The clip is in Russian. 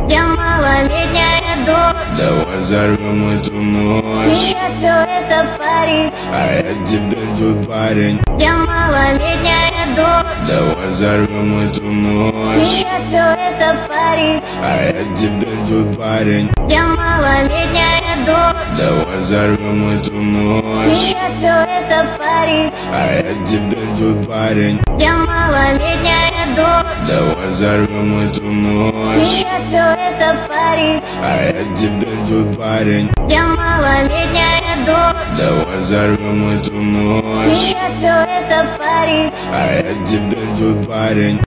Я малолетняя дочь. Давай взорвем эту ночь. Меня все это парит. А я тебе твой парень. Я малолетняя дочь. Давай взорвем эту ночь. Меня все это парит. А я тебе твой парень. Я малолетняя дочь. Давай взорвем эту ночь. Меня все это парит. А я тебе твой парень. Я малолетняя дочь. Давай взорвем эту ночь. Меня все это парит. А я тебе твой парень. Я малолетняя дочь. Давай взорвем эту ночь. Меня все это парит. А я тебе твой парень.